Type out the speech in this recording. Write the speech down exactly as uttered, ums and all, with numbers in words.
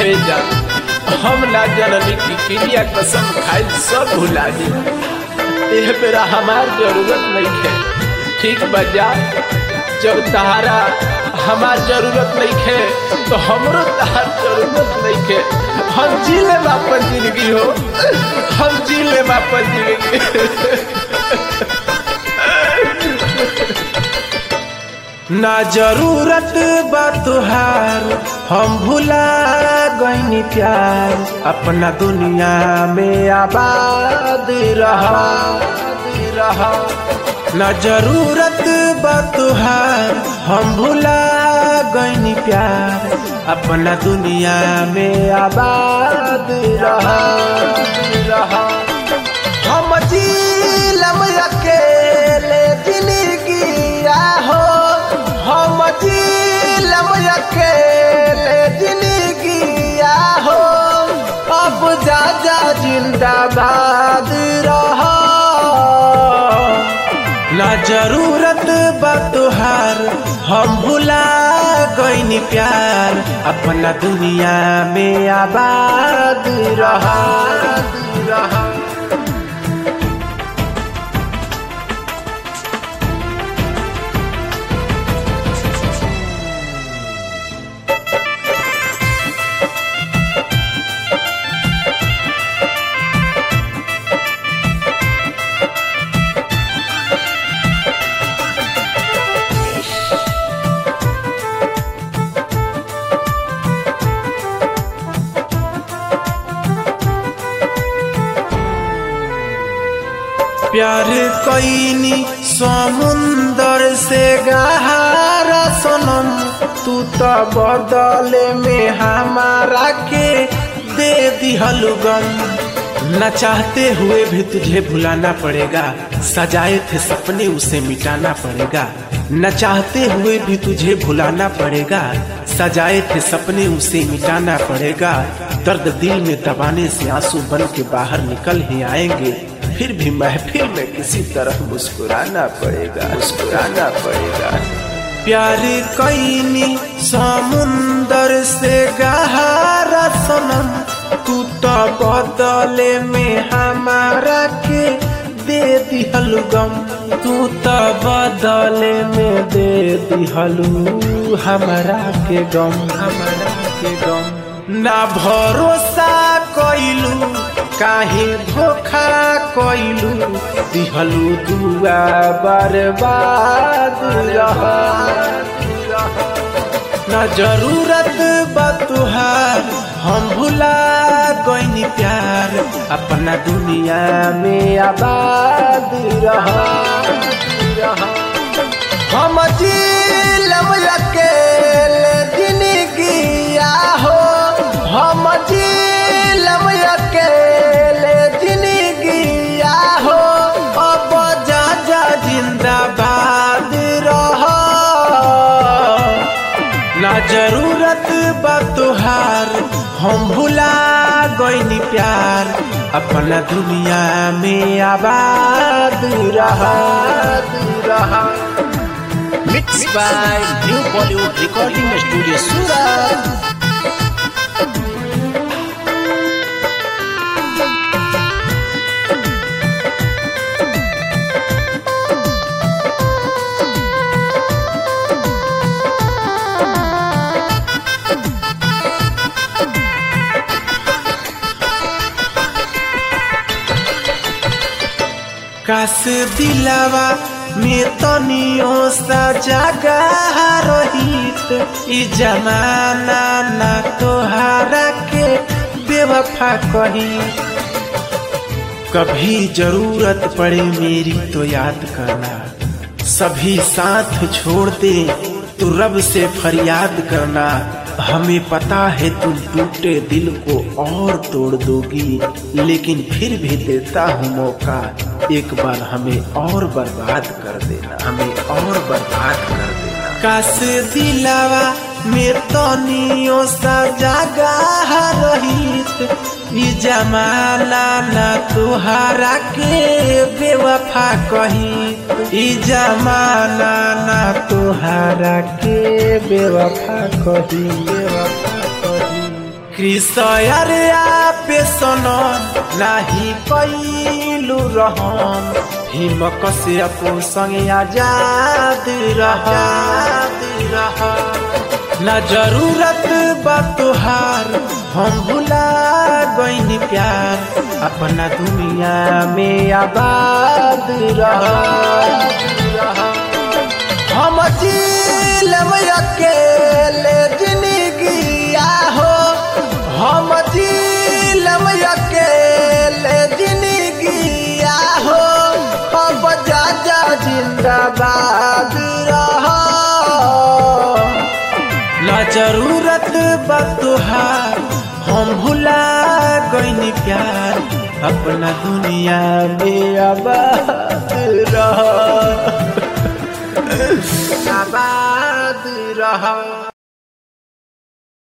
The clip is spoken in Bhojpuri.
ए जा हम ना जननी की क्रिया कसम खाई सब भुला दी। एह बेरा हमार जरूरत नहीं है, ठीक बजा जब तहारा हमार जरूरत नहीं है तो हमरो तहार जरूरत नहीं है। हम जी ले अपन जिंदगी हो, हम जी ले अपन जिंदगी। ना जरूरत बा तुहार हम भुला गईनी प्यार, अपना दुनिया में आबाद रहा रहा। ना जरूरत बा तुहार हम भुला गईनी प्यार, अपना दुनिया में आबाद रहा रहा। हम जीलम अकेले जिंदगी आहो, हम जीलम अकेले जिंदगी आहो। अब जा जा जिंदाबाद रहा। ना जरूरत बा तुहार हम भुला गईनी प्यार, अपना दुनिया में आबाद रहा रहा। प्यार कईनी समुंदर से गहरा सनम, तू तो बदले में हमारा के दे दिहलु गम। न चाहते हुए भी तुझे भुलाना पड़ेगा, सजाए थे सपने उसे मिटाना पड़ेगा। न चाहते हुए भी तुझे भुलाना पड़ेगा, सजाए थे सपने उसे मिटाना पड़ेगा। दर्द दिल में दबाने से आंसू बन के बाहर निकल ही आएंगे, फिर भी महफिल में किसी तरह मुस्कुराना पड़ेगा मुस्कुराना पड़ेगा। प्यार कईनी समुंदर से गहरा सनम, तू तो बदले में हमारा के दे दिहलु गम। तू तो बदले में दे दिहलु हमारा के गम हमारा के गम। ना भरोसा कइलू काहे धोखा कइलू, दिहलू दुआ बर्बाद रहा। ना जरूरत बा तुहार हम भुला गईनी प्यार, अपना दुनिया में आबाद रहा रहा। हम जीलम अकेले जिंदगी आहो, हम जीलम अकेले जिंदगी आहो। अब जा जा जिंदाबाद रहा। ना जरूरत बा तुहार हम भुला गईनी प्यार, अपना दुनिया में आबाद रहा रहा। Mix by new Bollywood recording studio Surat. काश दिलावा में तनियो सा जगह रहित, ई जमाना ना तोहारा के बेवफा कही। कभी जरूरत पड़े मेरी तो याद करना, सभी साथ छोड़ दे तो रब से फरियाद करना। हमें पता है तुम टूटे दिल को और तोड़ दोगी, लेकिन फिर भी देता हूँ मौका, एक बार हमें और बर्बाद कर देना हमें और बर्बाद कर देना। काश दिलावा में तनियो सा जगह रहित, ई जमाना ना तुहारा के बेवफा कही। ई जमाना ना तुहारा के बेवफा कही बेवफा कही। कृष्णया पे सनम नाही कैलू रहम भीम कश्यप संगे आजाद रहा ना जरूरत बा तोहार हम भुला गईनी प्यार अपना दुनिया में आबाद रहा हम जिलम अकेले जिंदगी हो हम जिलम अकेले जिंदगी हो अब जा जा जिंदाबाद रहा ना जरूरत बा तोहार हम भुला गईनी प्यार अपना दुनिया में आबाद रहा आबाद रहा।